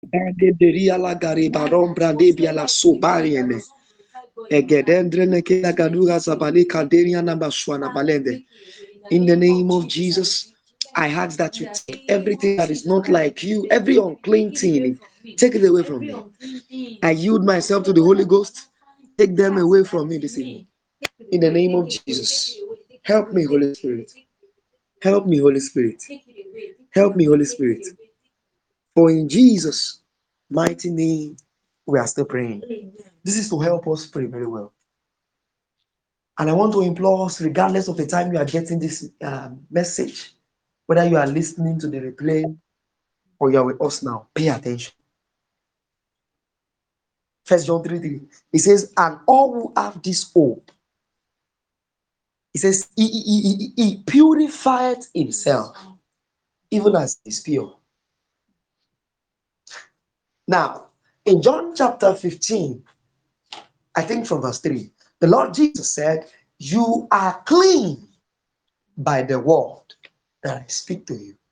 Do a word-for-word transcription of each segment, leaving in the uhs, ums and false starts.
Bande beria la gariba rombra debia la subariene. Egedendre neke la gadura zabali kaderia na baswana balende. In the name of Jesus, I ask that you take everything that is not like you, every unclean thing, take it away from me. I yield myself to the Holy Ghost. Take them away from me this evening. In the name of Jesus, help me, Holy Spirit. Help me, Holy Spirit. Help me, Holy Spirit. For in Jesus' mighty name, we are still praying. This is to help us pray very well. And I want to implore us, regardless of the time you are getting this uh, message, whether you are listening to the replay or you are with us now, pay attention. First John three three. It says, and all who have this hope, it says, he, he, he, he purified himself, even as he is pure. Now, in John chapter fifteen, I think from verse three, the Lord Jesus said, you are clean by the word that I speak to you.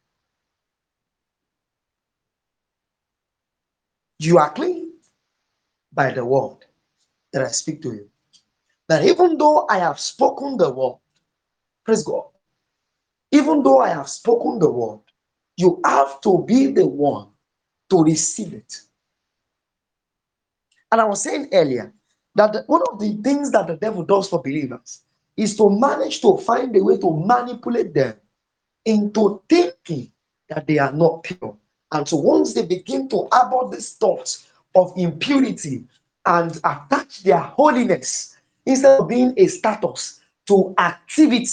You are clean by the word that I speak to you. That even though I have spoken the word, praise God, even though I have spoken the word, you have to be the one to receive it. And I was saying earlier that the, one of the things that the devil does for believers is to manage to find a way to manipulate them into thinking that they are not pure. And so once they begin to harbor these thoughts of impurity and attach their holiness, instead of being a status, to activity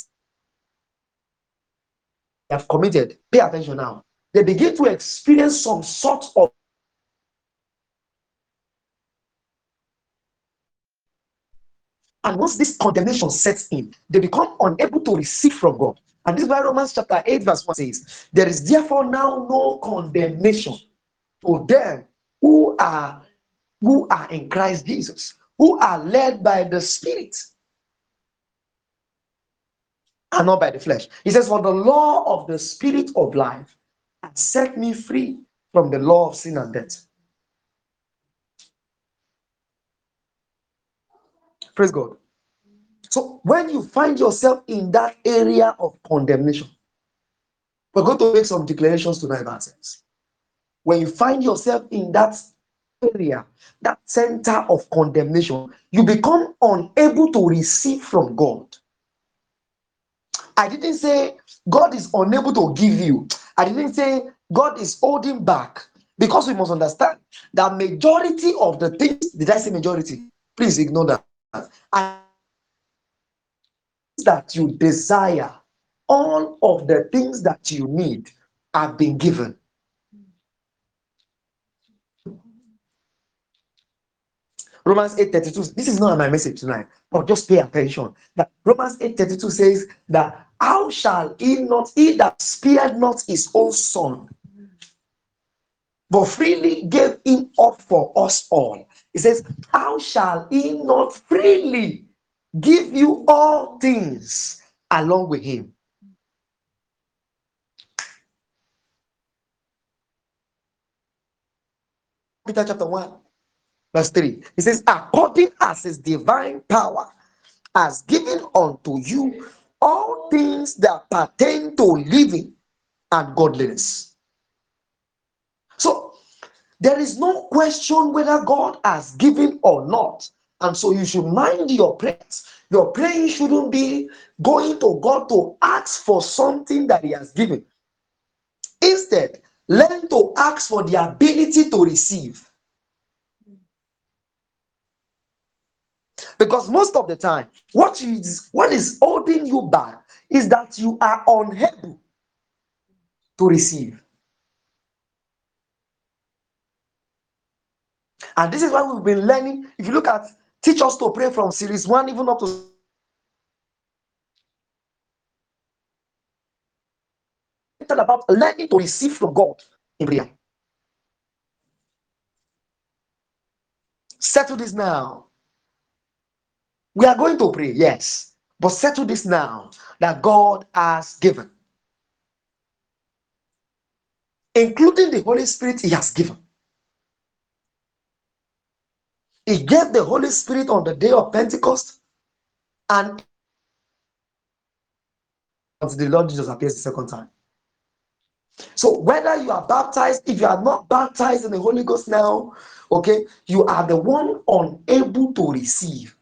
they have committed, pay attention now, they begin to experience some sort of and once this condemnation sets in, they become unable to receive from God. And this is why Romans chapter eight, verse one says, there is therefore now no condemnation to them who are who are in Christ Jesus, who are led by the Spirit and not by the flesh. He says, for the law of the Spirit of life has set me free from the law of sin and death. Praise God. So when you find yourself in that area of condemnation, we're going to make some declarations tonight about ourselves. When you find yourself in that area, that center of condemnation, you become unable to receive from God. I didn't say God is unable to give you. I didn't say God is holding back, because we must understand that majority of the things, did I say majority? Please ignore that. And that you desire, all of the things that you need have been given. Romans eight thirty-two, this is not my message tonight, but just pay attention. That Romans eight thirty-two says that how shall he not, he that spared not his own son, but freely gave him up for us all. It says, how shall he not freely give you all things along with him? Peter chapter one, verse three. It says, according as his divine power has given unto you all things that pertain to living and godliness. So there is no question whether God has given or not. And so you should mind your prayers. Your praying shouldn't be going to God to ask for something that he has given. Instead, learn to ask for the ability to receive. Because most of the time, what is, what is holding you back is that you are unable to receive. And this is why we've been learning. If you look at Teach Us to Pray from series one, even up to about learning to receive from God in prayer. Settle this now. We are going to pray, yes, but settle this now that God has given, including the Holy Spirit he has given. He gave the Holy Spirit on the day of Pentecost, and the Lord Jesus appears the second time. So whether you are baptized, if you are not baptized in the Holy Ghost now, okay, you are the one unable to receive.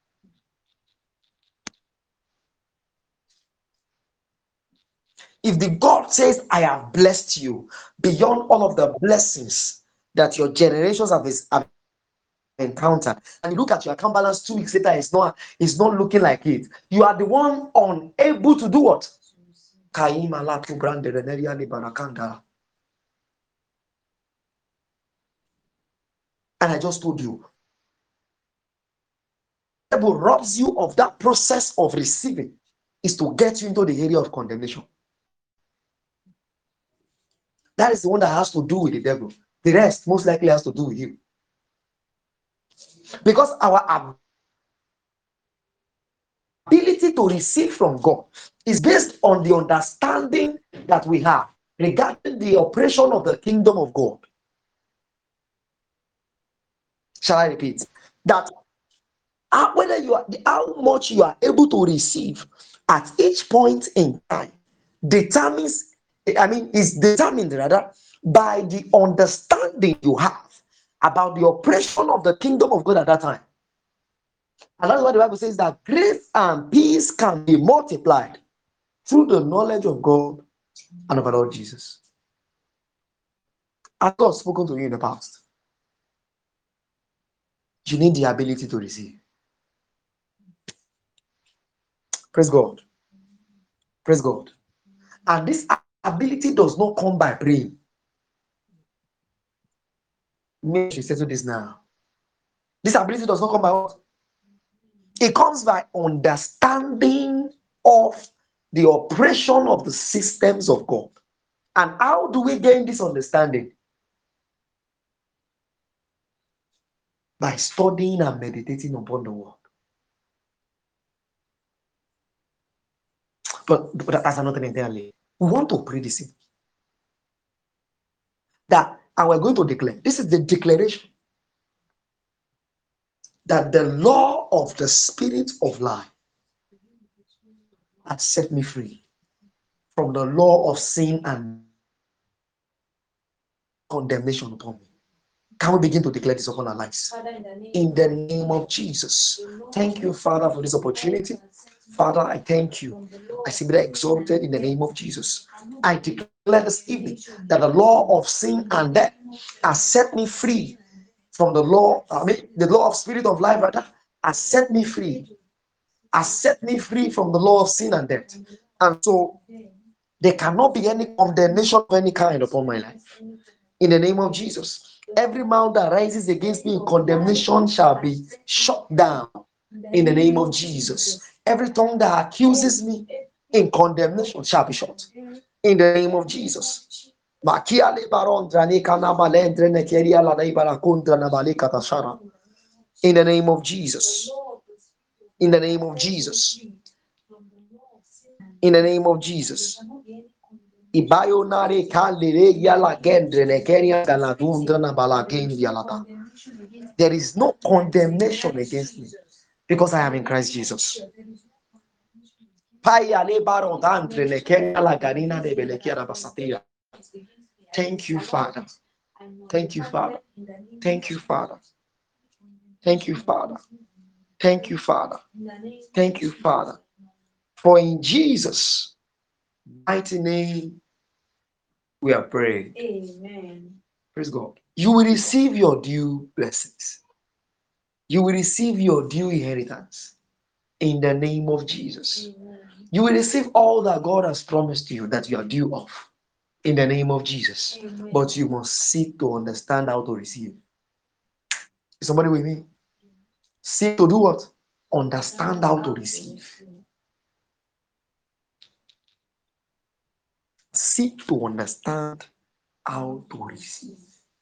If the God says, I have blessed you beyond all of the blessings that your generations have, have encountered, and you look at your account balance two weeks later, it's not, it's not looking like it. You are the one unable to do what? And I just told you, the devil robs you of that process of receiving is to get you into the area of condemnation. That is the one that has to do with the devil. The rest most likely has to do with you. Because our ability to receive from God is based on the understanding that we have regarding the operation of the kingdom of God. Shall I repeat? That uh, whether you are, how much you are able to receive at each point in time determines, I mean, is determined rather by the understanding you have about the operation of the kingdom of God at that time. And that's why the Bible says that grace and peace can be multiplied through the knowledge of God and of our Lord Jesus. Has God spoken to you in the past? You need the ability to receive. Praise God. Praise God. And this ability does not come by praying. Maybe you settle this now. This ability does not come by what? It comes by understanding of the operation of the systems of God. And how do we gain this understanding? By studying and meditating upon the word. But, but that's another thing entirely. We want to pray this in. That, and we're going to declare. This is the declaration. That the law of the Spirit of life has set me free from the law of sin and condemnation upon me. Can we begin to declare this upon our lives? In the name of Jesus. Thank you, Father, for this opportunity. Father, I thank you. I simply exalted in the name of Jesus. I declare this evening that the law of sin and death has set me free from the law, I mean, the law of spirit of life, rather, has set me free. Has set me free from the law of sin and death. And so there cannot be any condemnation of any kind upon my life. In the name of Jesus. Every mouth that rises against me in condemnation shall be shut down. In the name of Jesus. Every tongue that accuses me in condemnation shall be shut. In the name of Jesus. In the name of Jesus. In the name of Jesus. In the name of Jesus. There is no condemnation against me because I am in Christ Jesus. Thank you, Father. Thank you, Father. Thank you, Father. Thank you, Father. Thank you, Father. Thank you, Father. For in Jesus' mighty name we are praying. Amen. Praise God. You will receive your due blessings. You will receive your due inheritance in the name of Jesus. Amen. You will receive all that God has promised you that you are due of in the name of Jesus. Amen. But you must seek to understand how to receive. Is somebody with me? Seek to do what? Understand how to receive. Seek to understand how to receive.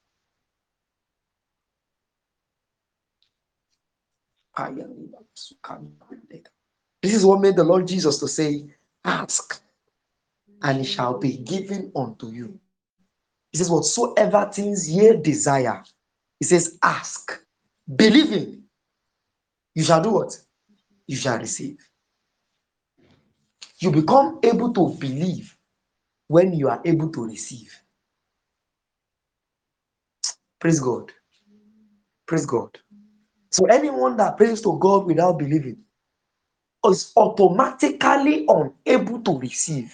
This is what made the Lord Jesus to say, ask, and it shall be given unto you. He says, whatsoever things ye desire, he says, ask, Believing, you shall do what? You shall receive. You become able to believe when you are able to receive. Praise God. Praise God. So anyone that prays to God without believing is automatically unable to receive.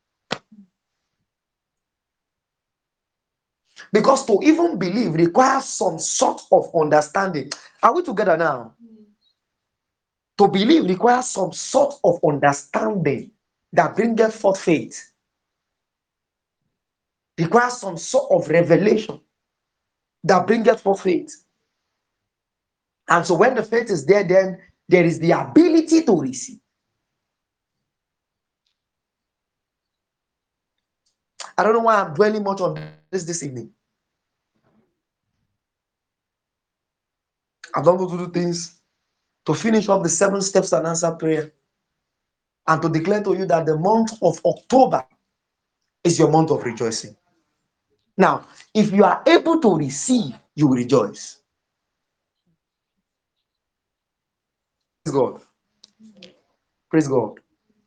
Because to even believe requires some sort of understanding. Are we together now? To believe requires some sort of understanding that bringeth forth faith. Requires some sort of revelation that bringeth forth faith. And so when the faith is there, then there is the ability to receive. I don't know why I'm dwelling much on this this evening. I don't want to do things to finish up the seven steps and answer prayer and to declare to you that the month of October is your month of rejoicing. Now, if you are able to receive, you will rejoice. Praise God. Praise God.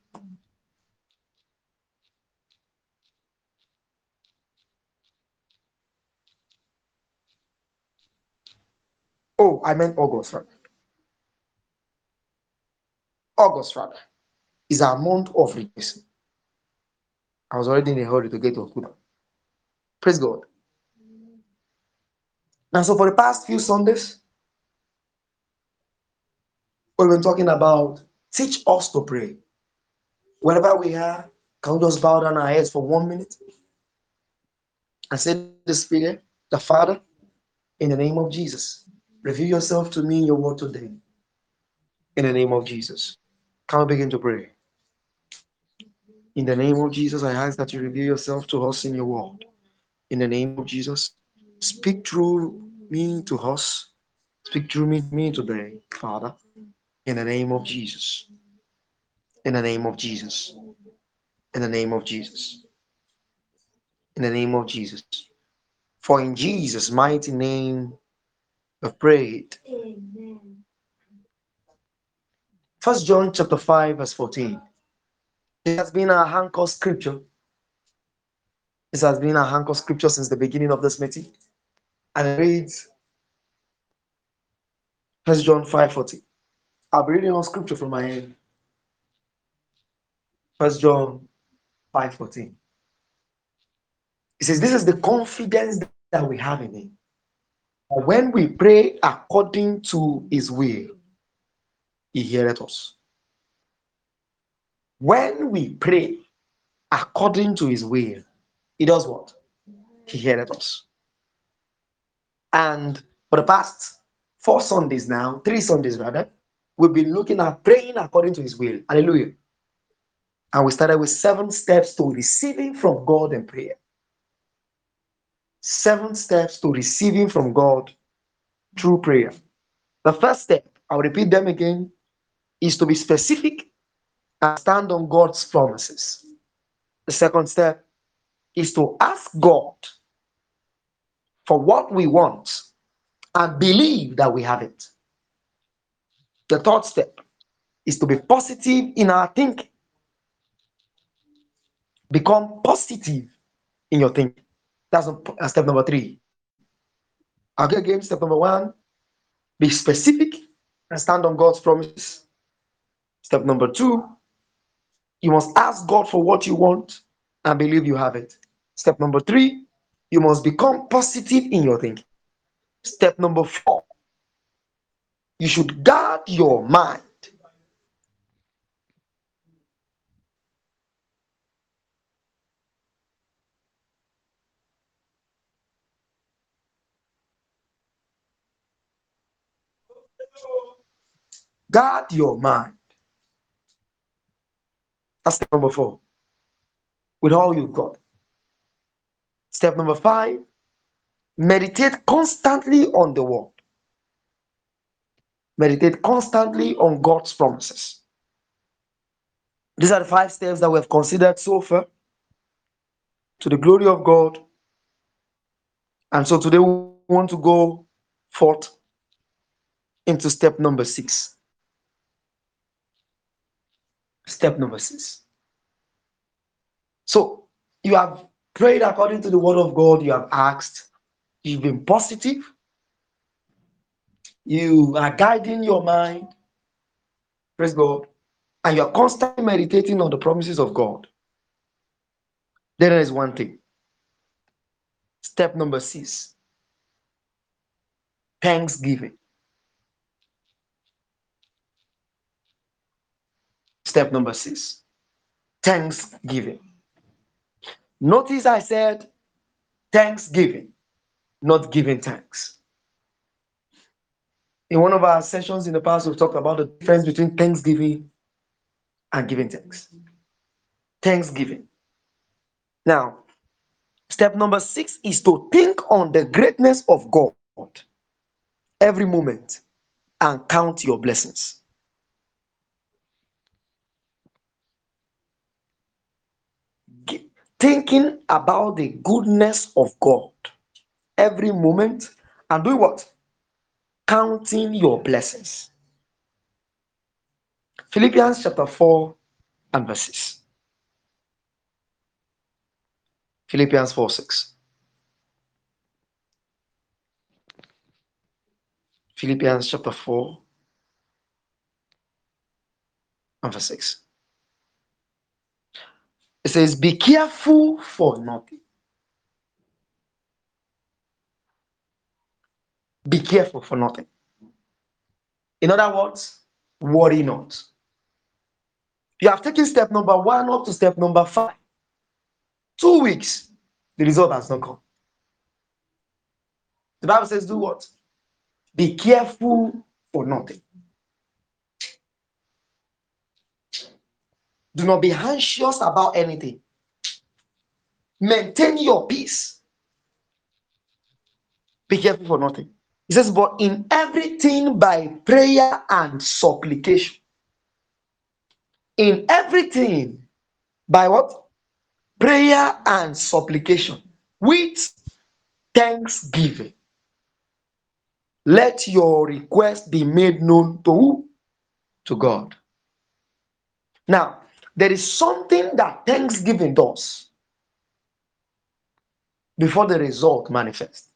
Oh, I meant August, right? August, rather, is our month of rejoicing. I was already in a hurry to get to October. Praise God. And so for the past few Sundays, we've been talking about teach us to pray. Wherever we are, can we just bow down our heads for one minute and say to the Spirit, the Father, in the name of Jesus, reveal yourself to me in your word today. In the name of Jesus. Can we begin to pray? In the name of Jesus, I ask that you reveal yourself to us in your word. In the name of Jesus, speak through me to us. Speak through me, me today, Father. In the name of Jesus. In the name of Jesus. In the name of Jesus. In the name of Jesus. For in Jesus' mighty name we've prayed. Amen. First John chapter five, verse fourteen. It has been our anchor scripture. This has been our anchor scripture since the beginning of this meeting. And it reads First John five fourteen. I'll be reading on scripture from my end. First John five fourteen. It says, this is the confidence that we have in him. When we pray according to his will, he heareth us. When we pray according to his will, he does what? He heareth us. And for the past four Sundays now, three Sundays rather, we've been looking at praying according to his will. Hallelujah. And we started with seven steps to receiving from God in prayer. Seven steps to receiving from God through prayer. The first step, I'll repeat them again, is to be specific and stand on God's promises. The second step is to ask God for what we want and believe that we have it. The third step is to be positive in our thinking. Become positive in your thinking. That's step number three. Okay, again, step number one, be specific and stand on God's promises. Step number two, you must ask God for what you want and believe you have it. Step number three, you must become positive in your thinking. Step number four, you should guard your mind. Guard your mind. That's step number four. With all you've got. Step number five, meditate constantly on the word. Meditate constantly on God's promises. These are the five steps that we have considered so far to the glory of God. And so today we want to go forth into step number six. Step number six. So you have prayed according to the word of God, you have asked, you've been positive, you are guiding your mind, praise God, and you're constantly meditating on the promises of God. Then there is one thing. Step number six. Thanksgiving. Step number six. Thanksgiving. Notice I said thanksgiving, not giving thanks. In one of our sessions in the past, we've talked about the difference between thanksgiving and giving thanks. Thanksgiving. Now, step number six is to think on the greatness of God every moment and count your blessings. Thinking about the goodness of God every moment and doing what? Counting your blessings. Philippians chapter four and verses. Philippians four six. Philippians chapter four and verse six. It says, be careful for nothing. Be careful for nothing. In other words, worry not. You have taken step number one up to step number five. Two weeks, the result has not come. The Bible says, do what? Be careful for nothing. Do not be anxious about anything. Maintain your peace. Be careful for nothing. He says, but in everything by prayer and supplication. In everything by what? Prayer and supplication. With thanksgiving. Let your request be made known to who? To God. Now, there is something that thanksgiving does before the result manifests.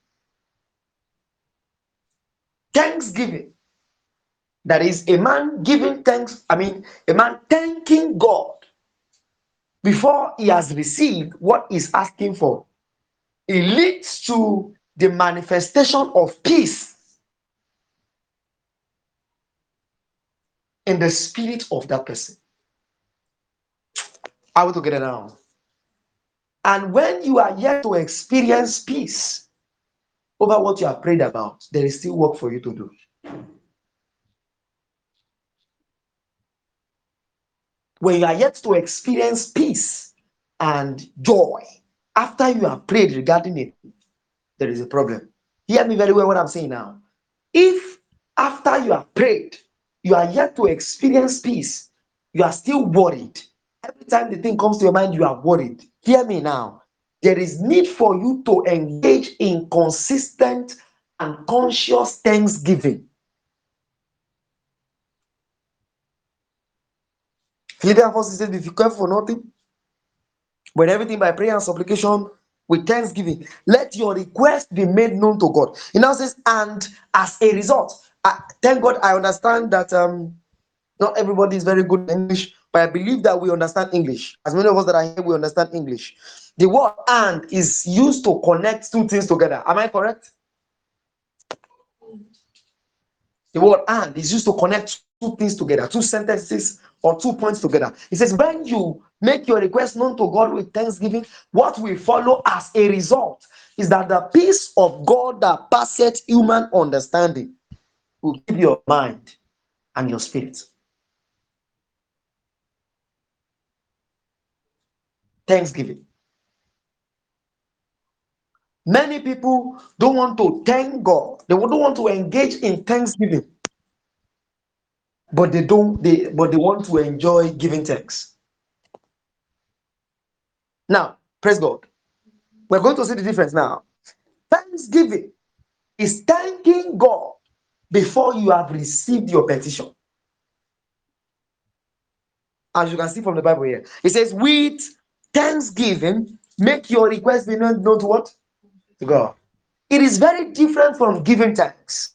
Thanksgiving. That is a man giving thanks, I mean, a man thanking God before he has received what he's asking for. It leads to the manifestation of peace in the spirit of that person. Are we together now? And when you are yet to experience peace over what you have prayed about, there is still work for you to do. When you are yet to experience peace and joy after you have prayed regarding it, there is a problem. Hear me very well what I'm saying now. If after you have prayed, you are yet to experience peace, you are still worried. Every time the thing comes to your mind, you are worried. Hear me now. There is need for you to engage in consistent and conscious thanksgiving. Philippians four says, if you care for nothing, but everything by prayer and supplication with thanksgiving, let your request be made known to God. It now says, and as a result, I, thank God I understand that um, not everybody is very good in English, but I believe that we understand English. As many of us that are here, we understand English. The word and is used to connect two things together. Am I correct? The word and is used to connect two things together, two sentences or two points together. It says, when you make your request known to God with thanksgiving, what will follow as a result is that the peace of God that passeth human understanding will give your mind and your spirit. Thanksgiving. Many people don't want to thank God. They don't want to engage in thanksgiving. But they don't, they but they want to enjoy giving thanks. Now, praise God. We're going to see the difference now. Thanksgiving is thanking God before you have received your petition. As you can see from the Bible here, it says, with thanksgiving, make your request be known, known to what? To God. It is very different from giving thanks.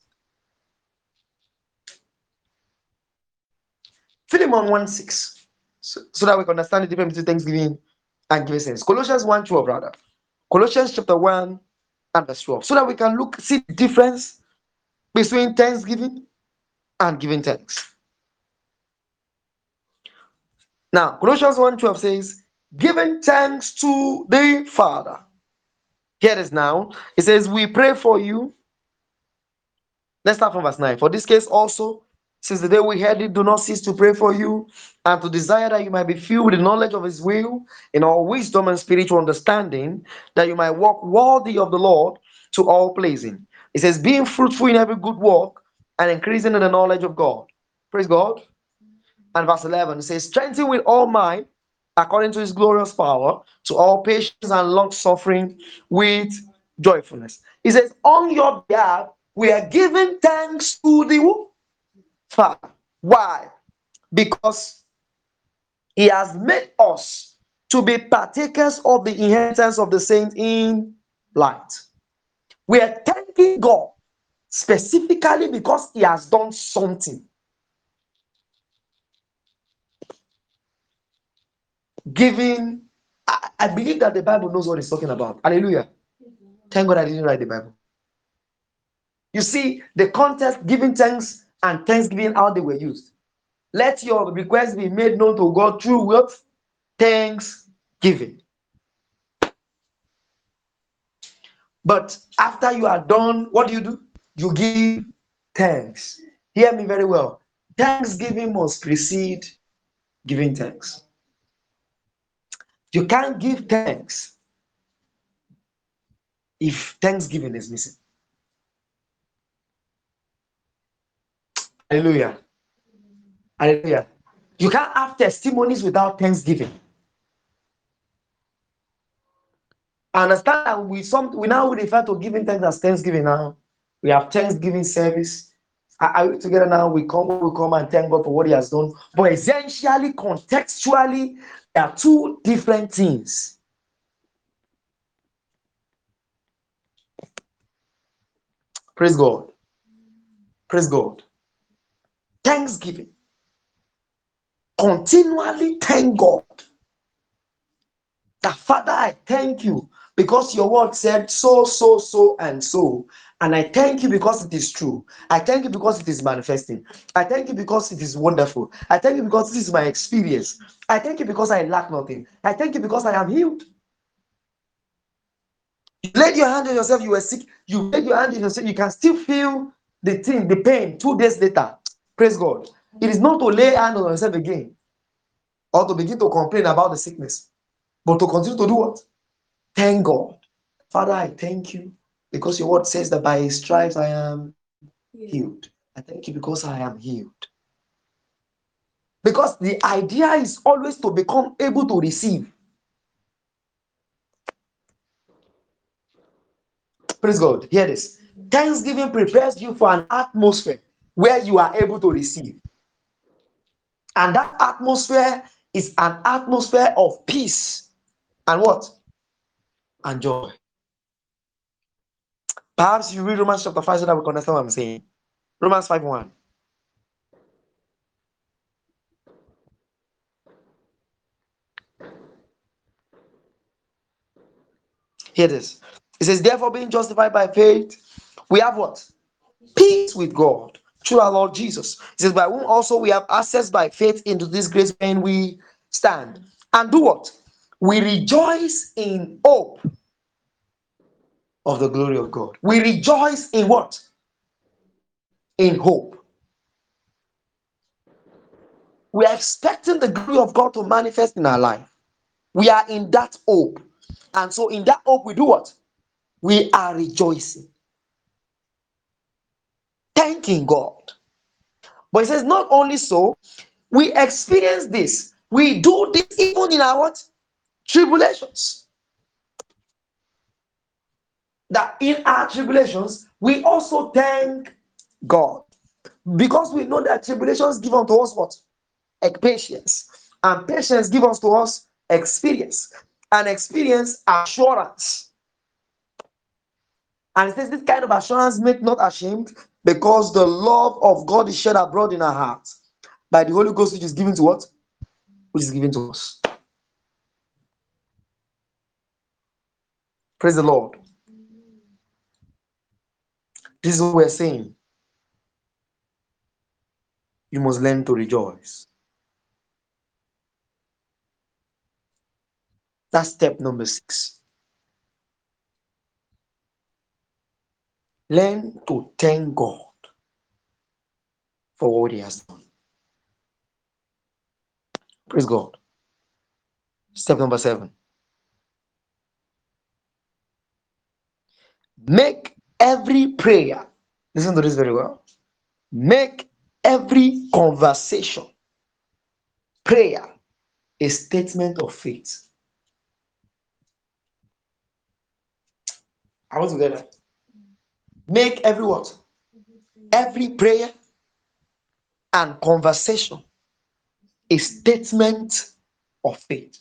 Philemon one six, so, so that we can understand the difference between thanksgiving and giving thanks. Colossians one twelve, rather. Colossians chapter one and verse twelve, so that we can look, see the difference between thanksgiving and giving thanks. Now, Colossians one twelve says, giving thanks to the Father. Here it is now. It says, we pray for you. Let's start from verse nine. For this case also, since the day we heard it, do not cease to pray for you and to desire that you might be filled with the knowledge of his will in all wisdom and spiritual understanding, that you might walk worthy of the Lord to all pleasing. It says, being fruitful in every good work and increasing in the knowledge of God. Praise God. And verse eleven, it says, strengthen with all might according to his glorious power, to all patience and long suffering with joyfulness. He says, on your behalf, we are giving thanks to the Father. Why? Because he has made us to be partakers of the inheritance of the saints in light. We are thanking God specifically because he has done something. Giving, I, I believe that the Bible knows what it's talking about. Hallelujah. Thank God I didn't write the Bible. You see, the context, giving thanks and thanksgiving, how they were used. Let your requests be made known to God through what? Thanksgiving. But after you are done, what do you do? You give thanks. Hear me very well. Thanksgiving must precede giving thanks. You can't give thanks if thanksgiving is missing. Hallelujah. Hallelujah. You can't have testimonies without thanksgiving. I understand that we some we now refer to giving thanks as Thanksgiving now. We have Thanksgiving service. Are we together now? We come, we come and thank God for what he has done. But essentially, contextually, there are two different things. Praise God. Praise God. Thanksgiving. Continually thank God. That Father, I thank you because your word said so, so, so, and so. And I thank you because it is true. I thank you because it is manifesting. I thank you because it is wonderful. I thank you because this is my experience. I thank you because I lack nothing. I thank you because I am healed. You laid your hand on yourself, you were sick. You laid your hand on yourself, you can still feel the thing, the pain two days later. Praise God. It is not to lay hand on yourself again or to begin to complain about the sickness, but to continue to do what? Thank God. Father, I thank you because your word says that by his stripes I am healed. I thank you because I am healed. Because the idea is always to become able to receive. Praise God. Hear this. Thanksgiving prepares you for an atmosphere where you are able to receive. And that atmosphere is an atmosphere of peace and what? And joy. Perhaps you read Romans chapter five so that we can understand what I'm saying. Romans five one. Hear this. It says, therefore, being justified by faith, we have what? Peace with God through our Lord Jesus. It says, by whom also we have access by faith into this grace when we stand. And do what? We rejoice in hope of the glory of God. We rejoice in what? In hope. We are expecting the glory of God to manifest in our life. We are in that hope. And so in that hope, we do what? We are rejoicing. Thanking God. But it says, not only so, we experience this. We do this even in our what? Tribulations. That in our tribulations, we also thank God. Because we know that tribulations give unto us what? Like patience. And patience give us to us experience. And experience assurance. And it says this kind of assurance make not ashamed, because the love of God is shed abroad in our hearts by the Holy Ghost, which is given to what? Which is given to us. Praise the Lord. This is what we're saying. You must learn to rejoice. That's step number six. Learn to thank God for what He has done. Praise God. Step number seven. Make every prayer, listen to this very well. Make every conversation, prayer, a statement of faith. I want to get that. Make every what? Every prayer and conversation a statement of faith.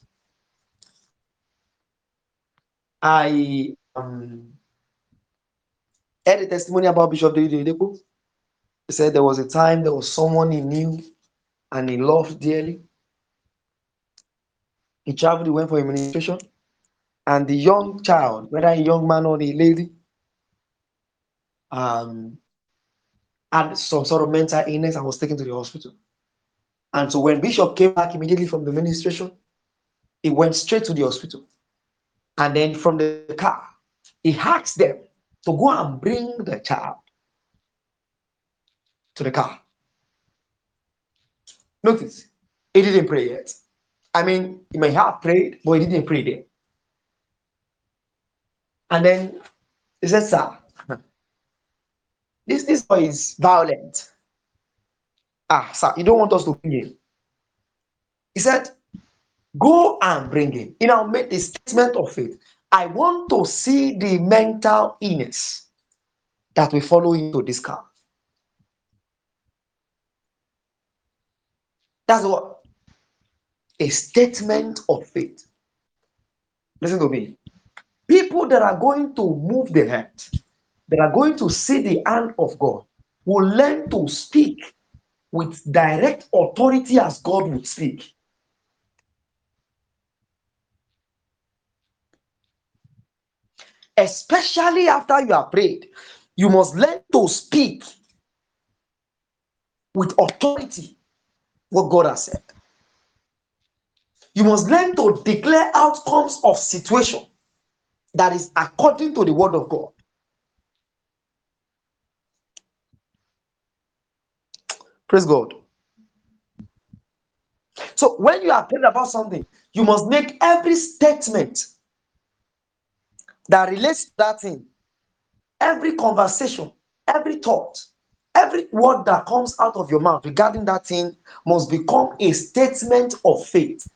I um, heard a testimony about Bishop David Oyedepo. He said there was a time there was someone he knew and he loved dearly. He traveled, he went for administration, and the young child, whether a young man or a lady, um, had some sort of mental illness and was taken to the hospital. And so when Bishop came back immediately from the administration, he went straight to the hospital. And then from the car, he asked them to go and bring the child to the car. Notice, he didn't pray yet. I mean, he may have prayed, but he didn't pray there. And then he said, sir, this, this boy is violent. Ah, sir, you don't want us to bring him. He said, go and bring him. He now made a statement of faith. I want to see the mental illness that will follow into this car. That's what? A statement of faith. Listen to me. People that are going to move the head, that are going to see the hand of God, will learn to speak with direct authority as God would speak. Especially after you are prayed, you must learn to speak with authority what God has said. You must learn to declare outcomes of situation that is according to the word of God. Praise God. So when you are praying about something, you must make every statement that relates to that thing, every conversation, every thought, every word that comes out of your mouth regarding that thing must become a statement of faith.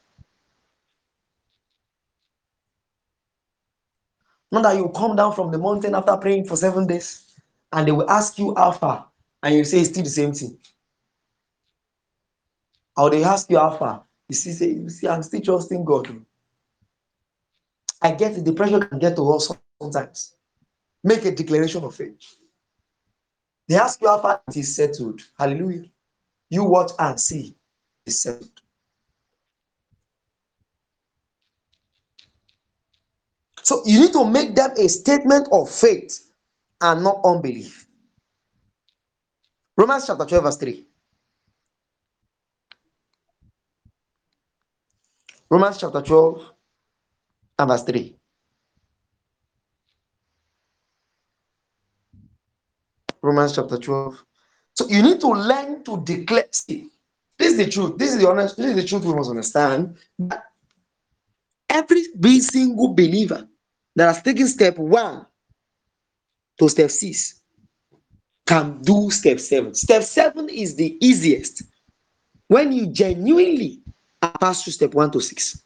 Not that you come down from the mountain after praying for seven days and they will ask you how far and you say it's still the same thing. Or they ask you how far, you see, say, you see, I'm still trusting God. I get it, the pressure can get to us sometimes. Make a declaration of faith. They ask you how far it is settled. Hallelujah. You watch and see it's settled. So you need to make them a statement of faith and not unbelief. Romans chapter twelve, verse three. Romans chapter twelve and verse three. Romans chapter twelve. So you need to learn to declare. See, this is the truth. This is the honest. This is the truth we must understand. Every single believer that has taken step one to step six can do step seven. Step seven is the easiest when you genuinely pass through step one to six.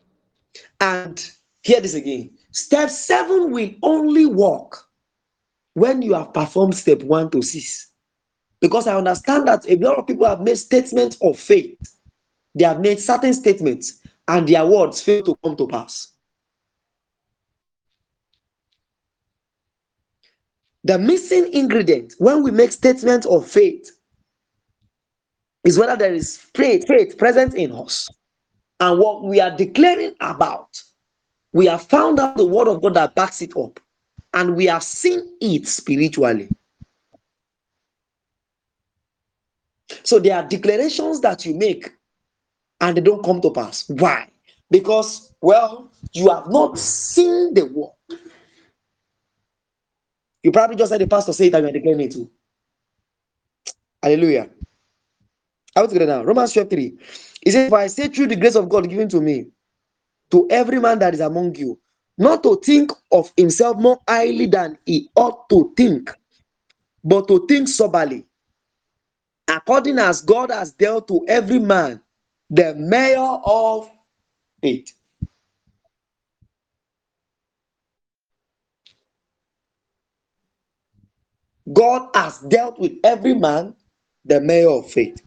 And hear this again. Step seven will only work when you have performed step one to six. Because I understand that a lot of people have made statements of faith. They have made certain statements and their words fail to come to pass. The missing ingredient when we make statements of faith is whether there is faith, faith present in us. And what we are declaring about, we have found out the word of God that backs it up. And we have seen it spiritually. So there are declarations that you make and they don't come to pass. Why? Because, well, you have not seen the word. You probably just heard the pastor say it and you are declaring it too. Hallelujah. I want to get it now. Romans twelve three. He says, "For I say through the grace of God given to me, to every man that is among you, not to think of himself more highly than he ought to think, but to think soberly, according as God has dealt to every man the measure of faith." God has dealt with every man the measure of faith.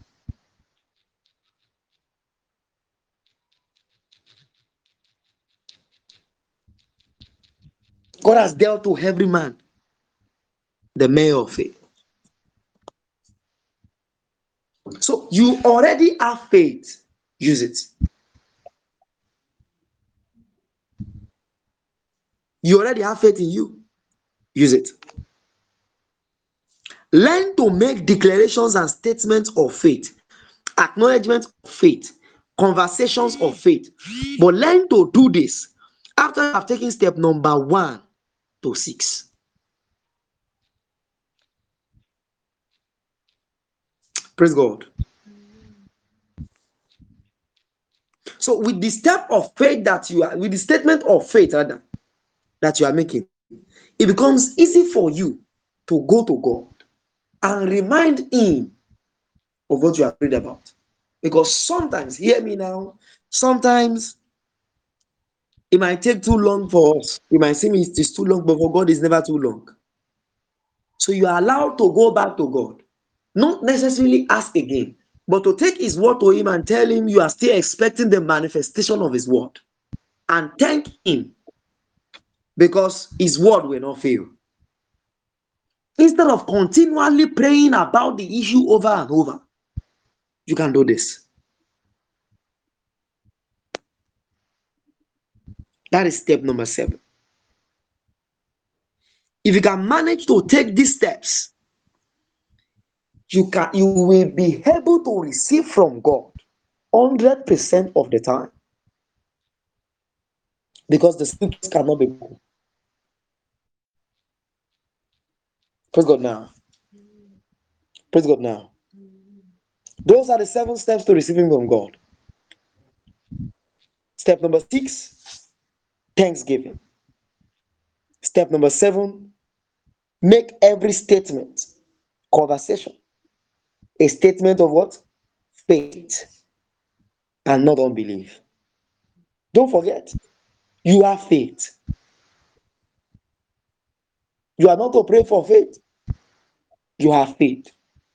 God has dealt to every man the measure of faith. So you already have faith. Use it. You already have faith in you. Use it. Learn to make declarations and statements of faith, acknowledgement of faith, conversations of faith. But learn to do this after you have taken step number one to six. Praise God. So with the step of faith that you are, with the statement of faith rather, that you are making, it becomes easy for you to go to God and remind Him of what you have prayed about. Because sometimes, hear me now, sometimes it might take too long for us. It might seem it is too long, but for God, it's never too long. So you are allowed to go back to God, not necessarily ask again, but to take His word to Him and tell Him you are still expecting the manifestation of His word, and thank Him because His word will not fail. Instead of continually praying about the issue over and over, you can do this. That is step number seven. If you can manage to take these steps, you can you will be able to receive from God one hundred percent of the time. Because the scriptures cannot be broken. Praise God now. Praise God now. Those are the seven steps to receiving from God. Step number six, thanksgiving. Step number seven, make every statement, conversation, a statement of what? Faith and not unbelief. Don't forget, you have faith. You are not to pray for faith. You have faith.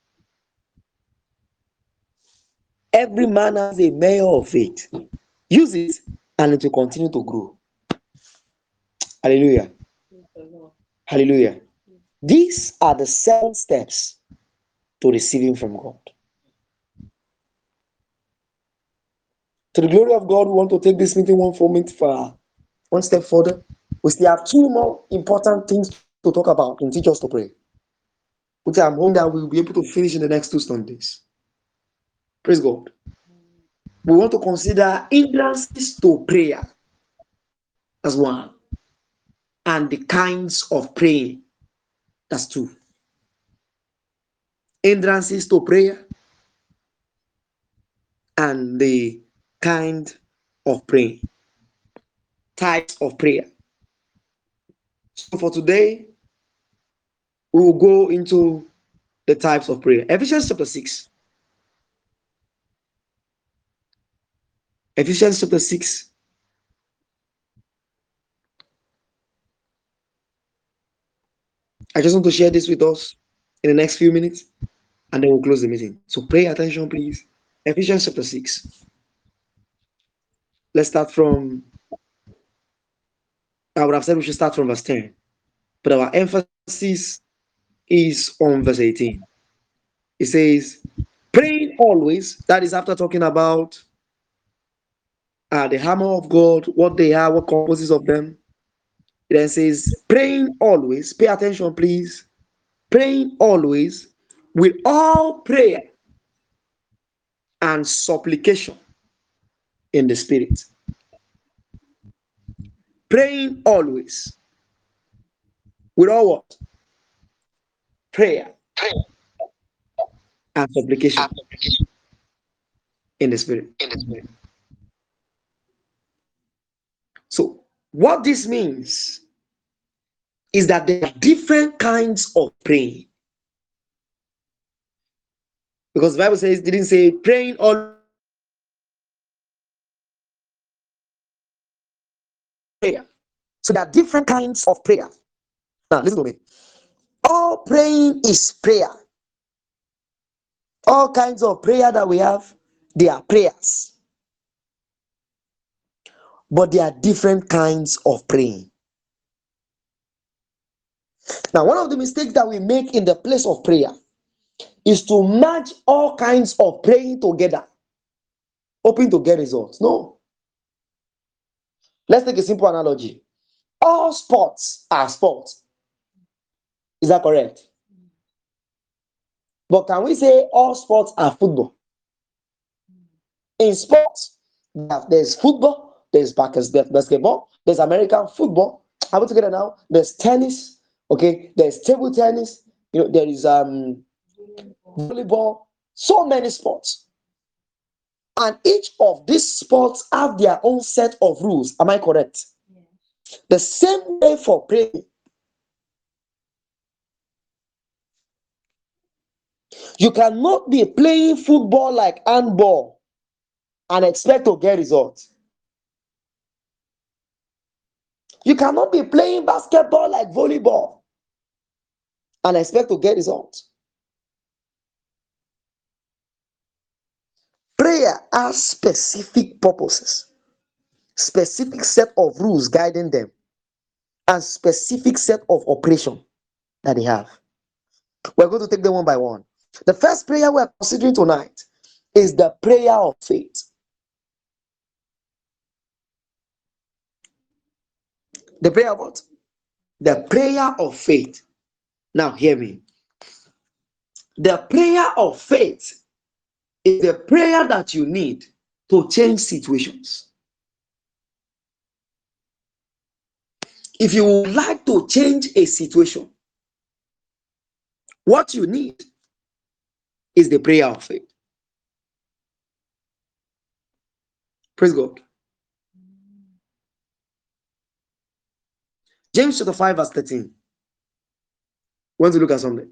Every man has a measure of faith. Use it and it will continue to grow. Hallelujah. Hallelujah. These are the seven steps to receiving from God. To the glory of God, we want to take this meeting one moment for one step further. We still have two more important things to talk about and teach us to pray, which I'm hoping that we'll be able to finish in the next two Sundays. Praise God. We want to consider hindrances to prayer as one, and the kinds of praying. That's two. Hindrances to prayer and the kind of praying. Types of prayer. So for today, we will go into the types of prayer. Ephesians chapter six. Ephesians chapter six. I just want to share this with us in the next few minutes, and then we'll close the meeting. So pay attention, please. Ephesians chapter six. Let's start from, I would have said we should start from verse ten, but our emphasis is on verse eighteen. It says, praying always, that is after talking about uh, the hammer of God, what they are, what composes of them. It then says, praying always, pay attention, please. Praying always with all prayer and supplication in the Spirit. Praying always with all what? Prayer and supplication in the Spirit. So, what this means is that there are different kinds of praying. Because the Bible says, didn't say praying all prayer. So there are different kinds of prayer. Now, listen to me. All praying is prayer. All kinds of prayer that we have, they are prayers. But there are different kinds of praying. Now, one of the mistakes that we make in the place of prayer is to match all kinds of praying together, hoping to get results. No. Let's take a simple analogy. All sports are sports. Is that correct? But can we say all sports are football? In sports, there's football, there's basketball, there's American football. Are we together now? There's tennis, okay? There's table tennis, you know, there is um volleyball, so many sports. And each of these sports have their own set of rules. Am I correct? Yeah. The same way for praying. You cannot be playing football like handball and expect to get results. You cannot be playing basketball like volleyball and expect to get results. Prayer has specific purposes, specific set of rules guiding them, and specific set of operation that they have. We're going to take them one by one. The first prayer we're considering tonight is the prayer of faith. The prayer of what? The prayer of faith. Now hear me. The prayer of faith is the prayer that you need to change situations. If you would like to change a situation, what you need is the prayer of faith. Praise God. James chapter five verse thirteen. Want to look at something?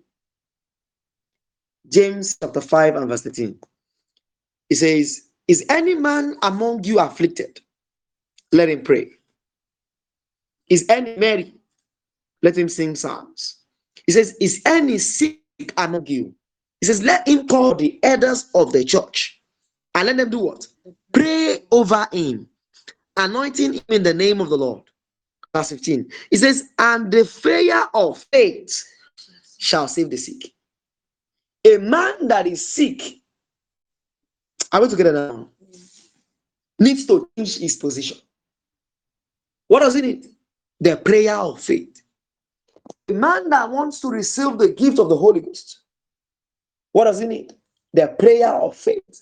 James chapter five and verse thirteen. It says, is any man among you afflicted? Let him pray. Is any merry? Let him sing psalms. He says, is any sick among you? He says, let him call the elders of the church and let them do what? Pray over him, anointing him in the name of the Lord. Verse fifteen. It says, and the prayer of faith shall save the sick. A man that is sick, are we together now? Needs to change his position. What does he need? The prayer of faith. A man that wants to receive the gift of the Holy Ghost, what does he need? The prayer of faith.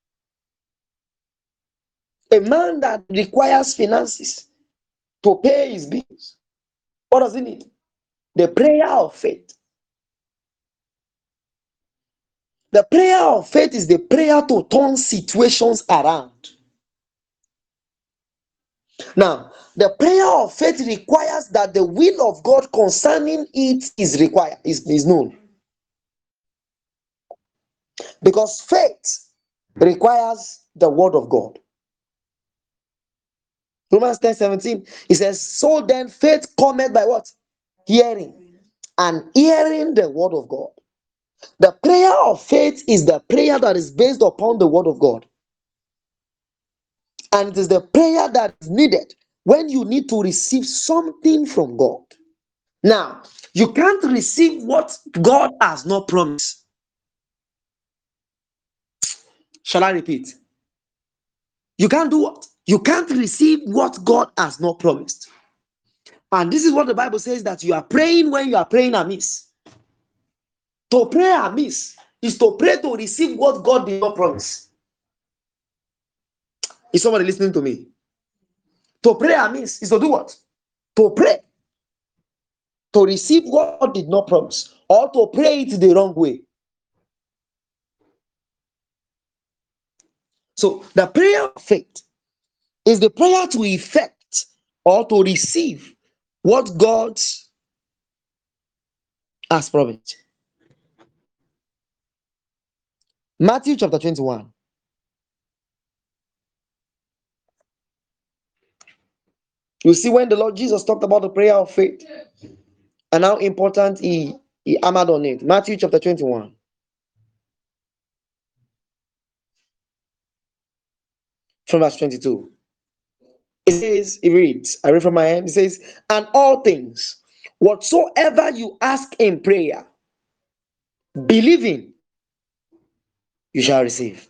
A man that requires finances to pay his bills, what does he need? The prayer of faith. The prayer of faith is the prayer to turn situations around. Now, the prayer of faith requires that the will of God concerning it is required, is, is known. Because faith requires the word of God. Romans ten seventeen, it says, so then faith cometh by what? Hearing. and hearing the word of God. The prayer of faith is the prayer that is based upon the word of God. And it is the prayer that is needed when you need to receive something from God. Now, you can't receive what God has not promised. Shall I repeat? You can't do what? You can't receive what God has not promised. And this is what the Bible says, that you are praying when you are praying amiss. To pray amiss is to pray to receive what God did not promise. Is somebody listening to me? To pray amiss is to do what? To pray. To receive what God did not promise. Or to pray it the wrong way. So the prayer of faith is the prayer to effect or to receive what God has promised. Matthew chapter twenty-one. You see, when the Lord Jesus talked about the prayer of faith and how important he, he hammered on it. Matthew chapter twenty-one. From verse twenty-two. It says, it reads, I read from my hand, it says, and all things, whatsoever you ask in prayer, believing, you shall receive.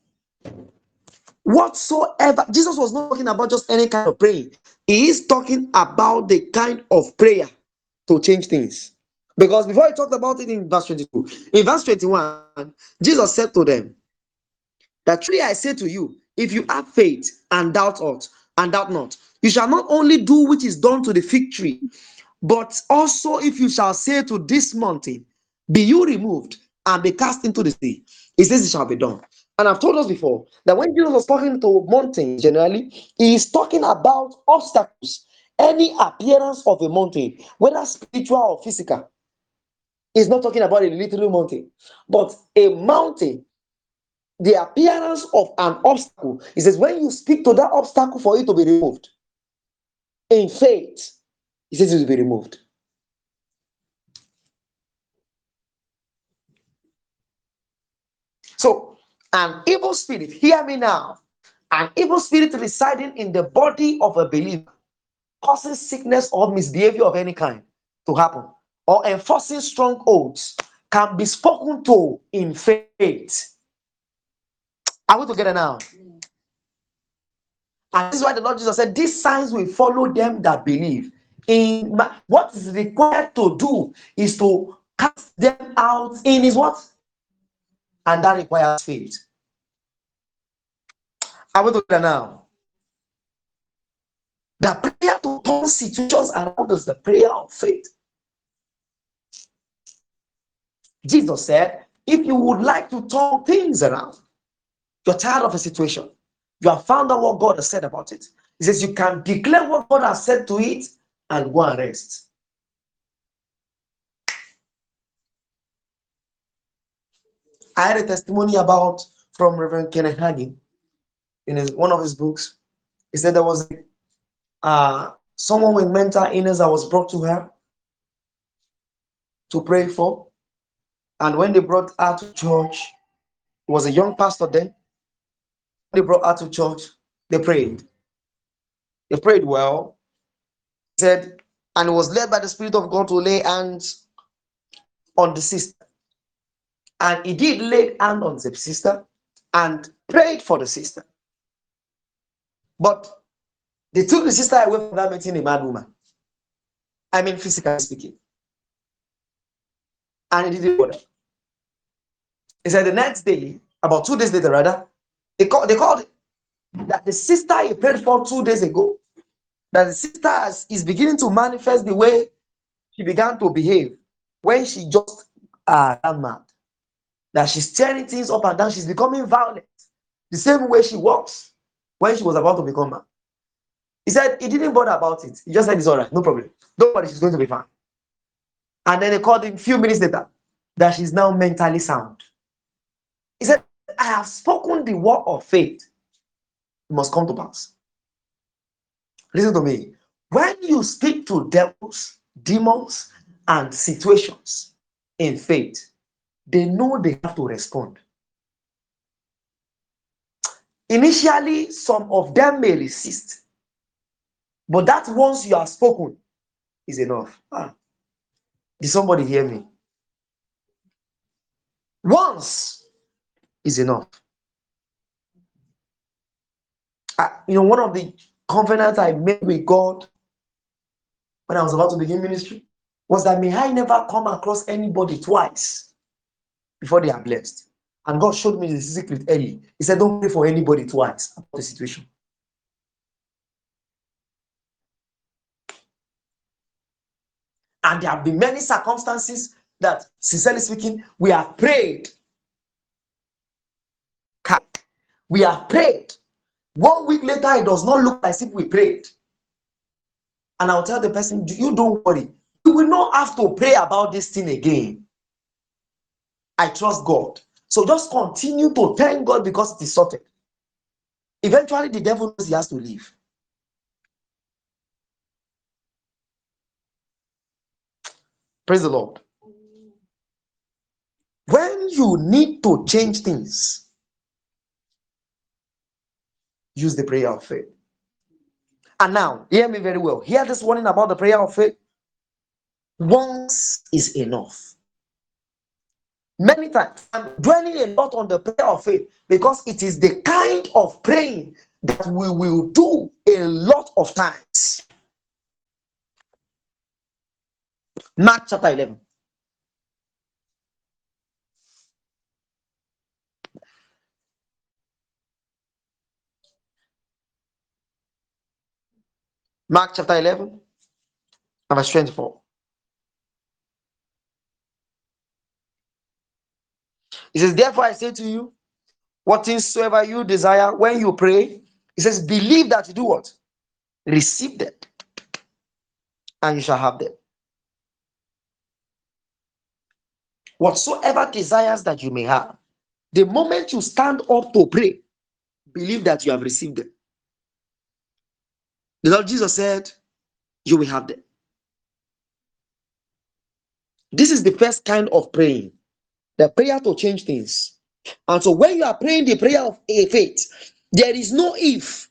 Whatsoever, Jesus was not talking about just any kind of praying. He is talking about the kind of prayer to change things. Because before he talked about it in verse twenty-two, in verse twenty-one, Jesus said to them, that truly I say to you, if you have faith and doubt not, and doubt not, you shall not only do which is done to the fig tree, but also if you shall say to this mountain, be you removed and be cast into the sea, he says it shall be done. And I've told us before that when Jesus was talking to mountains generally, he is talking about obstacles, any appearance of a mountain, whether spiritual or physical. He's not talking about a literal mountain, but a mountain, the appearance of an obstacle. He says, when you speak to that obstacle for it to be removed, in faith, he says it will be removed. So, an evil spirit, hear me now, an evil spirit residing in the body of a believer causes sickness or misbehavior of any kind to happen, or enforcing strongholds can be spoken to in faith. Are we together now? And this is why the Lord Jesus said, these signs will follow them that believe. In my, what is required to do is to cast them out in his what? And that requires faith. Are we together now? The prayer to turn situations around is the prayer of faith. Jesus said, if you would like to turn things around, you're tired of a situation, you have found out what God has said about it. He says you can declare what God has said to it and go and rest. I had a testimony about from Reverend Kenneth Hagin in his, one of his books. He said there was uh, someone with mental illness that was brought to her to pray for. And when they brought her to church, he was a young pastor then. When they brought her to church, they prayed. They prayed well. He said, and it was led by the Spirit of God to lay hands on the sister. And he did lay hand on the sister and prayed for the sister. But they took the sister away from that meeting, a mad woman. I mean, physically speaking. And he didn't bother. He said the next day, about two days later, rather, they called, they called that the sister he prayed for two days ago, that the sister is beginning to manifest the way she began to behave when she just uh, got mad. That she's tearing things up and down, she's becoming violent, the same way she was when she was about to become mad. He said he didn't bother about it. He just said it's all right, no problem. Don't worry, she's going to be fine. And then they called him a few minutes later that she's now mentally sound. He said, I have spoken the word of faith. It must come to pass. Listen to me. When you speak to devils, demons, and situations in faith, they know they have to respond. Initially, some of them may resist, but that once you have spoken is enough. Ah, did somebody hear me? Once is enough. Ah, you know, one of the covenants I made with God when I was about to begin ministry was that may I never come across anybody twice before they are blessed. And God showed me the secret early. He said, don't pray for anybody twice about the situation. And there have been many circumstances that, sincerely speaking, we have prayed. We have prayed. One week later, it does not look as if we prayed. And I'll tell the person, you don't worry. You will not have to pray about this thing again. I trust God. So just continue to thank God because it is sorted. Eventually, the devil knows he has to leave. Praise the Lord. When you need to change things, use the prayer of faith. And now, hear me very well. Hear this warning about the prayer of faith. Once is enough. Many times, I'm dwelling a lot on the prayer of faith because it is the kind of praying that we will do a lot of times. Mark chapter eleven. Mark chapter eleven, verse twenty-four. It says, therefore I say to you, what things soever you desire when you pray, it says, believe that you do what? Receive them, and you shall have them. Whatsoever desires that you may have, the moment you stand up to pray, believe that you have received them. The Lord Jesus said, you will have them. This is the first kind of praying, the prayer to change things. And so when you are praying the prayer of a faith, there is no if.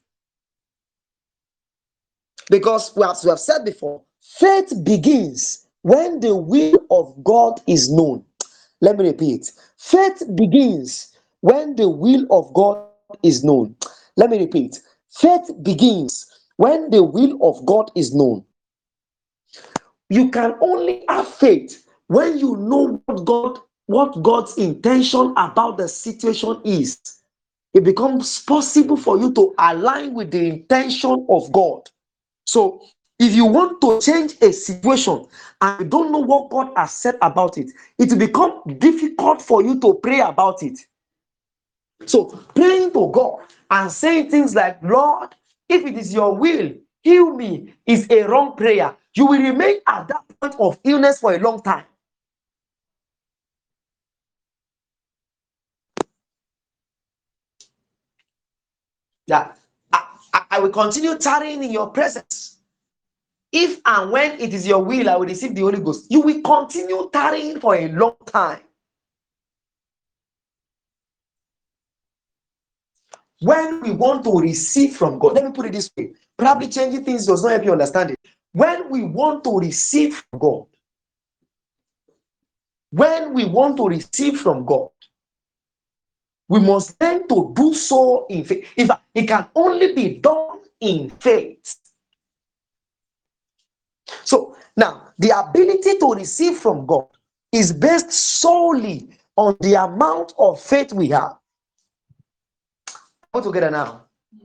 Because as we have said before, faith begins when the will of God is known. Let me repeat. Faith begins when the will of God is known. Let me repeat. Faith begins when the will of God is known. You can only have faith when you know what God, what God's intention about the situation is. It becomes possible for you to align with the intention of God. So, if you want to change a situation and you don't know what God has said about it, it will become difficult for you to pray about it. So, praying to God and saying things like, Lord, if it is your will, heal me, is a wrong prayer. You will remain at that point of illness for a long time. Yeah, I, I, I will continue tarrying in your presence. If and when it is your will, I will receive the Holy Ghost. You will continue tarrying for a long time. When we want to receive from God, let me put it this way. Probably changing things does not help you understand it. When we want to receive from God, when we want to receive from God, we must learn to do so in faith. In fact, it can only be done in faith. So now, the ability to receive from God is based solely on the amount of faith we have. Put together now.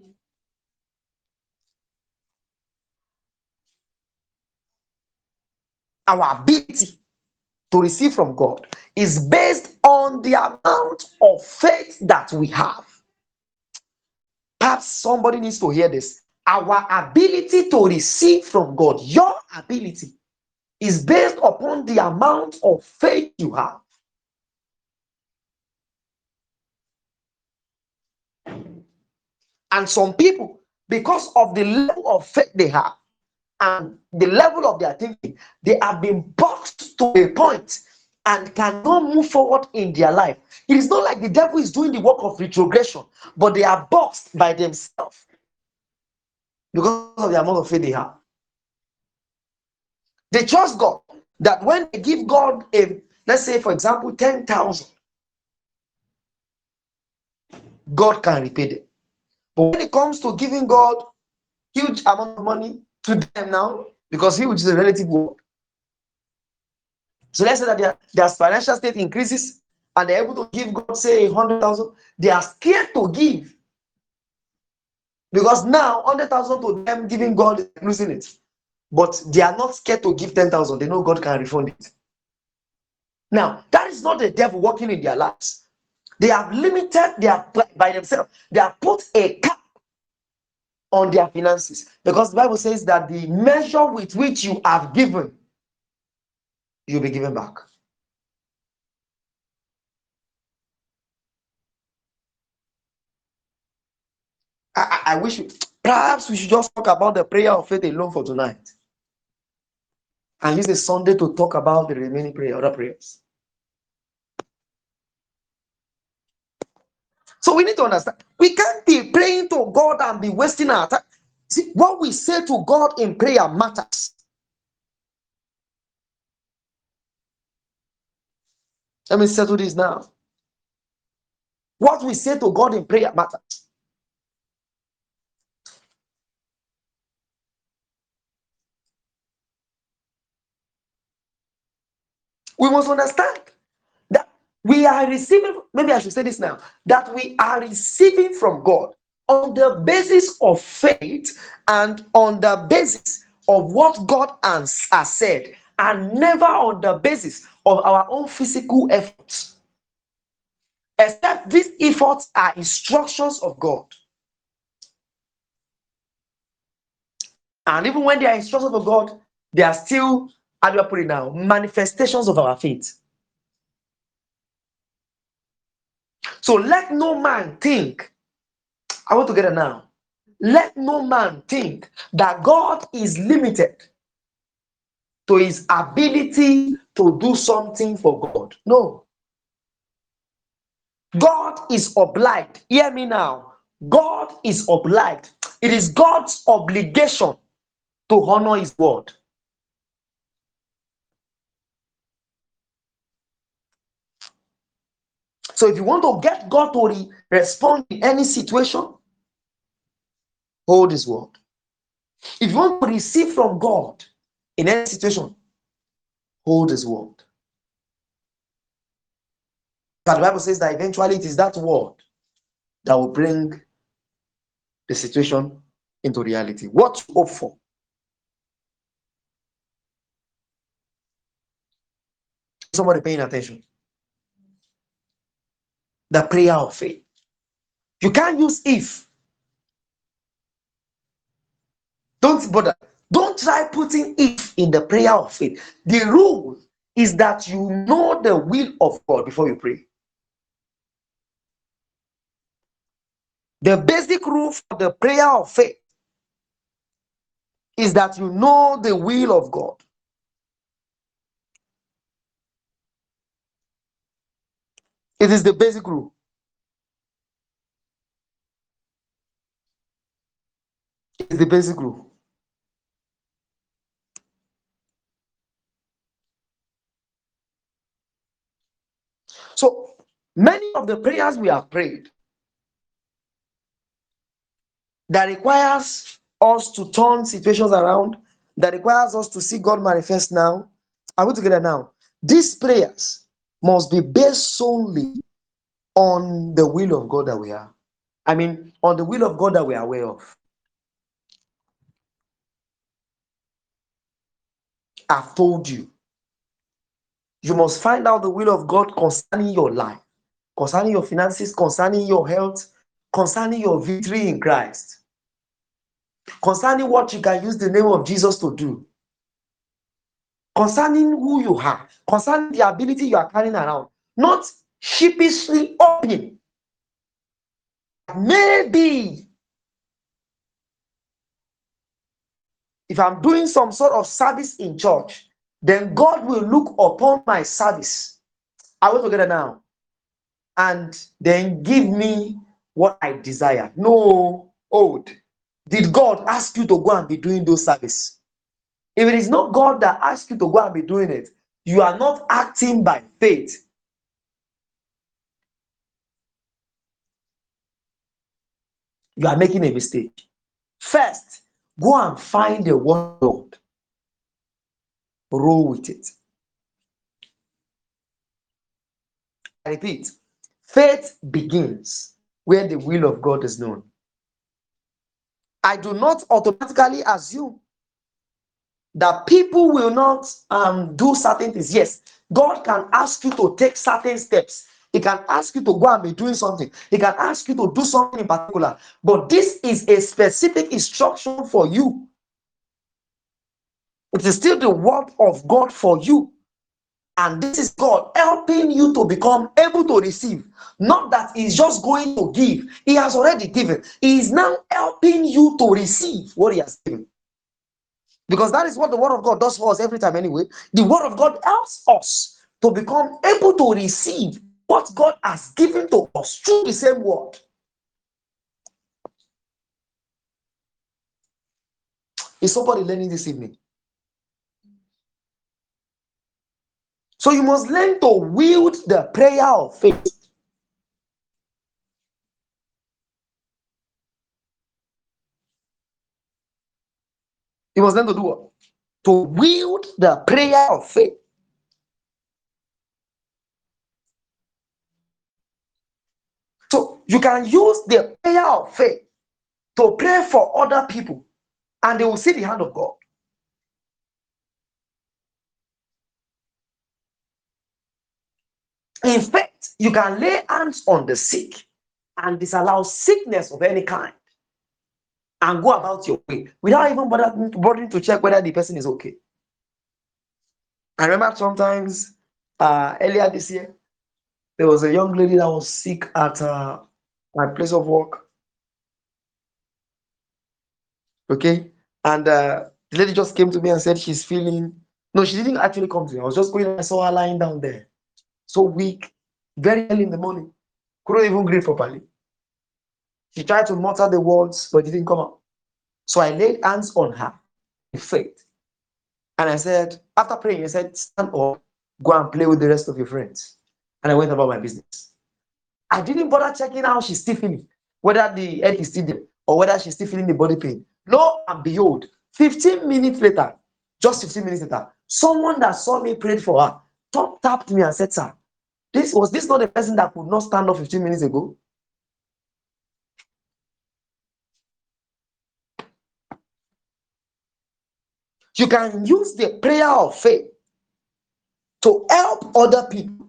Our ability to receive from God is based on the amount of faith that we have. Perhaps somebody needs to hear this. Our ability to receive from God, your ability, is based upon the amount of faith you have. And some people, because of the level of faith they have, and the level of their thinking, they have been boxed to a point and cannot move forward in their life. It is not like the devil is doing the work of retrogression, but they are boxed by themselves because of the amount of faith they have. They trust God that when they give God a, let's say, for example, ten thousand, God can repay them. But when it comes to giving God huge amount of money to them now, because huge is a relative word. So let's say that their, their financial state increases and they're able to give God, say, one hundred thousand. They are scared to give. Because now, one hundred thousand to them giving God is losing it. But they are not scared to give ten thousand. They know God can refund it. Now, that is not the devil working in their lives. They have limited their by themselves. They have put a cap on their finances. Because the Bible says that the measure with which you have given, you'll be given back. I, I, I wish we, perhaps we should just talk about the prayer of faith alone for tonight. And use a Sunday to talk about the remaining prayer, other prayers. So we need to understand. We can't be praying to God and be wasting our time. See, what we say to God in prayer matters. Let me settle this now. What we say to God in prayer matters. We must understand that we are receiving, maybe I should say this now, that we are receiving from God on the basis of faith and on the basis of what God has, has said, and never on the basis of our own physical efforts. Except these efforts are instructions of God. And even when they are instructions of God, they are still, how do I put it now, manifestations of our faith. So let no man think, I want to get it now. Let no man think that God is limited to his ability to do something for God. No. God is obliged. Hear me now. God is obliged. It is God's obligation to honor his word. So if you want to get God to re respond in any situation, hold his word. If you want to receive from God in any situation, hold his word. But the Bible says that eventually it is that word that will bring the situation into reality. What to hope for? Somebody paying attention. The prayer of faith. You can't use if. Don't bother. Don't try putting if in the prayer of faith. The rule is that you know the will of God before you pray. The basic rule for the prayer of faith is that you know the will of God. It is the basic rule. It is the basic rule. So many of the prayers we have prayed that requires us to turn situations around, that requires us to see God manifest now. Are we together now? These prayers must be based solely on the will of God that we are. I mean, on the will of God that we are aware of. I've told you. You must find out the will of God concerning your life, concerning your finances, concerning your health, concerning your victory in Christ, concerning what you can use the name of Jesus to do, concerning who you are, concerning the ability you are carrying around, not sheepishly hoping. Maybe if I'm doing some sort of service in church, then God will look upon my service. Are we together now? And then give me what I desire. No, old. Did God ask you to go and be doing those services? If it is not God that asked you to go and be doing it, you are not acting by faith. You are making a mistake. First, go and find the word of God. Roll with it. I repeat, faith begins where the will of God is known. I do not automatically assume that people will not um, do certain things. Yes, God can ask you to take certain steps. He can ask you to go and be doing something. He can ask you to do something in particular. But this is a specific instruction for you. It is still the word of God for you. And this is God helping you to become able to receive. Not that He's just going to give. He has already given. He is now helping you to receive what He has given. Because that is what the word of God does for us every time anyway. The word of God helps us to become able to receive what God has given to us through the same word. Is somebody learning this evening? So you must learn to wield the prayer of faith. You must learn to do what? To wield the prayer of faith. So you can use the prayer of faith to pray for other people, and they will see the hand of God. In fact, you can lay hands on the sick and disallow sickness of any kind and go about your way without even bothering, bothering to check whether the person is okay. I remember sometimes uh, earlier this year, there was a young lady that was sick at uh, my place of work. Okay. And uh, the lady just came to me and said she's feeling. No, she didn't actually come to me. I was just going, I saw her lying down there. So weak, very early in the morning. Couldn't even breathe properly. She tried to mutter the words, but it didn't come out. So I laid hands on her in faith. And I said, after praying, I said, stand up, go and play with the rest of your friends. And I went about my business. I didn't bother checking how she's still feeling, whether the head is still there or whether she's still feeling the body pain. Lo and behold, fifteen minutes later, just fifteen minutes later, someone that saw me prayed for her, top tapped me and said, sir, this was this not the person that could not stand up fifteen minutes ago? You can use the prayer of faith to help other people.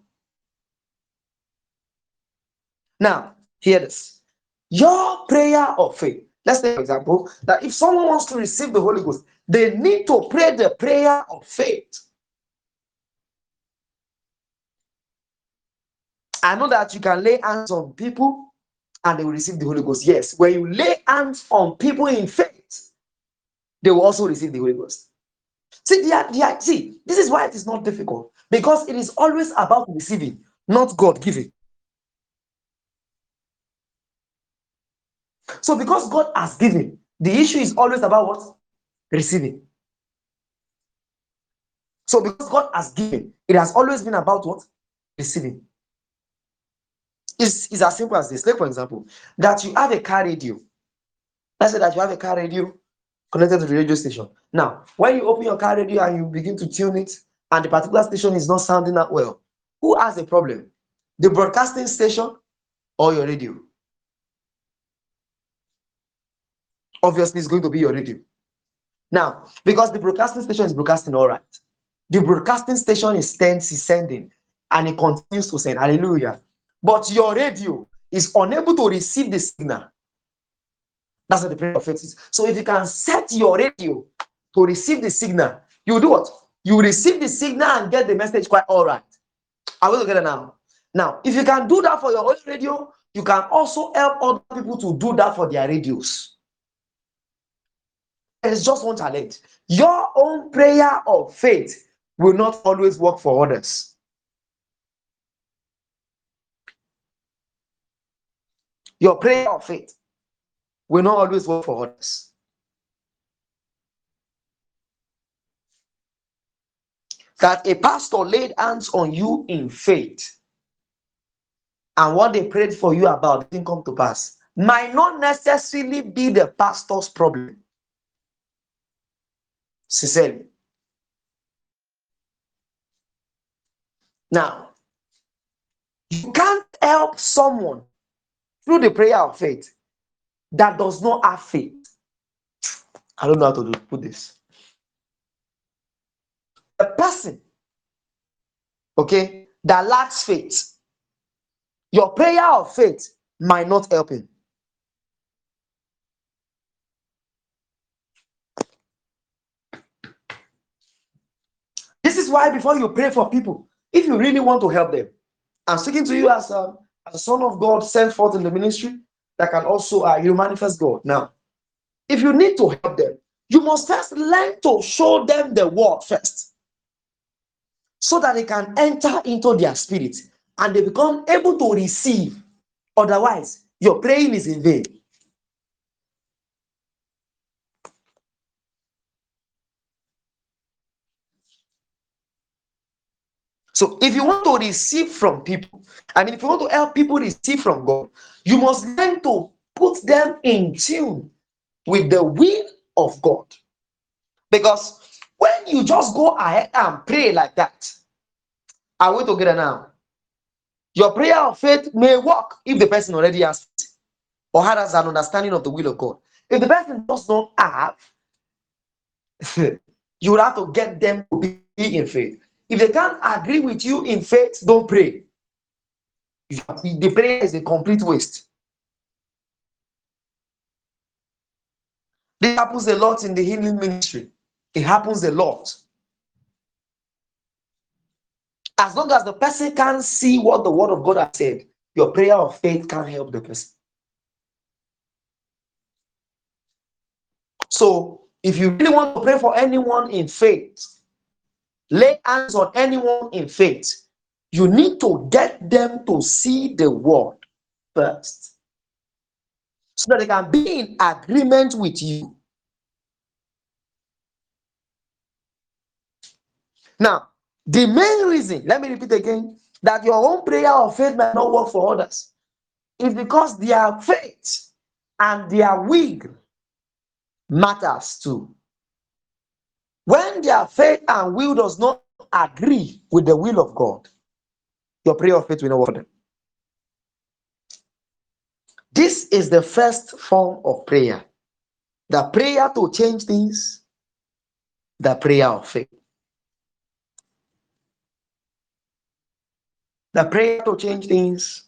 Now, hear this. Your prayer of faith. Let's take an example that if someone wants to receive the Holy Ghost, they need to pray the prayer of faith. I know that you can lay hands on people and they will receive the Holy Ghost. Yes, when you lay hands on people in faith, they will also receive the Holy Ghost. See, they are, they are, see, this is why it is not difficult, because it is always about receiving, not God giving. So because God has given, the issue is always about what? Receiving. So because God has given, it has always been about what? Receiving. It's, it's as simple as this. Take for example, that you have a car radio. Let's say that you have a car radio connected to the radio station. Now, when you open your car radio and you begin to tune it, and the particular station is not sounding that well, who has a problem? The broadcasting station or your radio? Obviously, it's going to be your radio. Now, because the broadcasting station is broadcasting all right, the broadcasting station is sending, and it continues to send. Hallelujah. But your radio is unable to receive the signal. That's what the prayer of faith is. So if you can set your radio to receive the signal, you do what? You receive the signal and get the message quite all right. Are we together now? Now, if you can do that for your own radio, you can also help other people to do that for their radios. There is just one challenge. Your own prayer of faith will not always work for others. Your prayer of faith will not always work for others. That a pastor laid hands on you in faith, and what they prayed for you about didn't come to pass, might not necessarily be the pastor's problem. Sincerely. Now, you can't help someone through the prayer of faith that does not have faith. I don't know how to do, put this. A person, okay, that lacks faith, your prayer of faith might not help him. This is why before you pray for people, if you really want to help them, I'm speaking to you as a, as a son of God sent forth in the ministry that can also uh, you manifest God. Now, if you need to help them, you must first learn to show them the word first, so that they can enter into their spirit and they become able to receive. Otherwise, your praying is in vain. So if you want to receive from people, I mean, if you want to help people receive from God, you must learn to put them in tune with the will of God. Because when you just go ahead and pray like that, are we together now? Your prayer of faith may work if the person already has faith or has an understanding of the will of God. If the person does not have, you will have to get them to be in faith. If they can't agree with you in faith, don't pray. The prayer is a complete waste. This happens a lot in the healing ministry. It happens a lot. As long as the person can't see what the word of God has said, your prayer of faith can't help the person. So, if you really want to pray for anyone in faith, lay hands on anyone in faith, you need to get them to see the word first, so that they can be in agreement with you. Now, the main reason, let me repeat again, that your own prayer of faith might not work for others is because their faith and their will matters too. When their faith and will does not agree with the will of God, your prayer of faith will not work for them. This is the first form of prayer. The prayer to change things, the prayer of faith. The prayer to change things,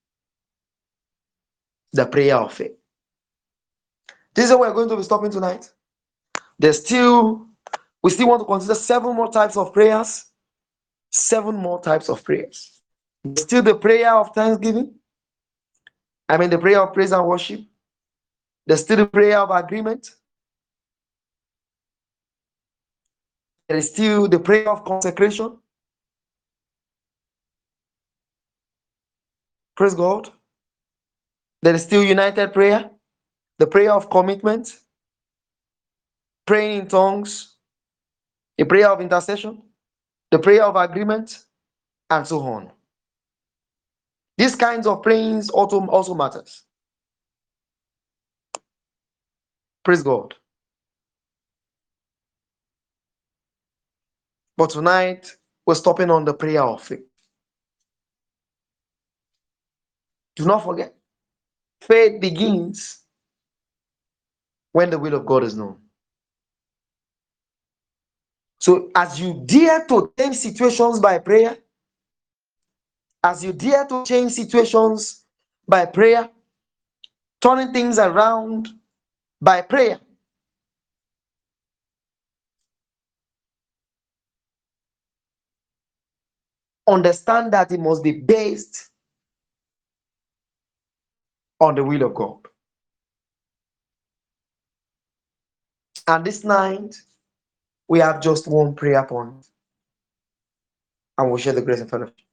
the prayer of faith. This is where we're going to be stopping tonight. There's still, we still want to consider seven more types of prayers. Seven more types of prayers. There's still the prayer of thanksgiving. I mean the prayer of praise and worship. There's still the prayer of agreement. There is still the prayer of consecration. Praise God. There is still united prayer. The prayer of commitment. Praying in tongues. The prayer of intercession. The prayer of agreement. And so on. These kinds of prayings also, also matters. Praise God. But tonight, we're stopping on the prayer of faith. Do not forget, faith begins when the will of God is known. So as you dare to change situations by prayer, as you dare to change situations by prayer, turning things around by prayer, understand that it must be based on the will of God. And this night, we have just one prayer point, and we'll share the grace of fellowship.